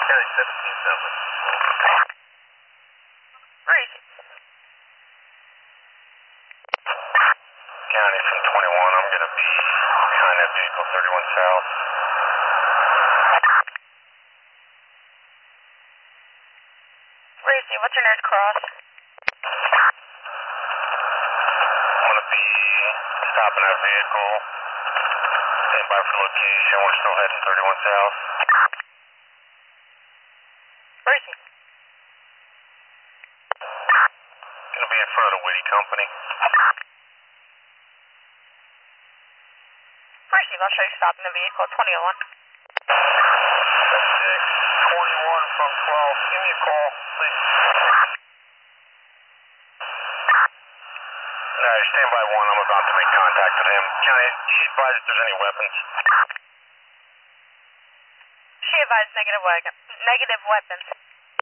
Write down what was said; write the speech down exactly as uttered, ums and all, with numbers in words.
County seventeen seven. Where is he? County from twenty-one, I'm going to be behind that vehicle, thirty-one South. Where is he? What's your nearest cross? I'm going to be stopping that vehicle. Stand by for location. We're still heading thirty-one South. Where is he? Going to be in front of the Whitty Company. Where is he? I'll show you stopping the vehicle, twenty oh one. six twenty-one from twelve. Give me a call, please. Alright, stand by one. I'm about to make contact with him. County, she advised if there's any weapons. She advised negative, we- negative weapons.